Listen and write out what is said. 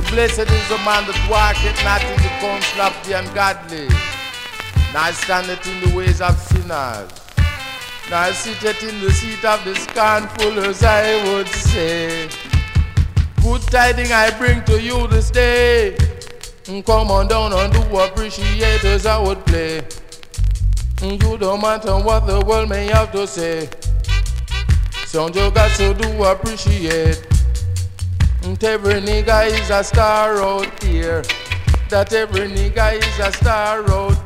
blessed is the man that walketh not in the counsel of the ungodly, nor standeth in the ways of sinners, nor sitteth in the seat of the scornful, as I would say. Good tidings I bring to you this day. Come on down and do appreciate as I would play. You don't matter what the world may have to say. So you got to do appreciate. Every nigga is a star out here. That every nigga is a star out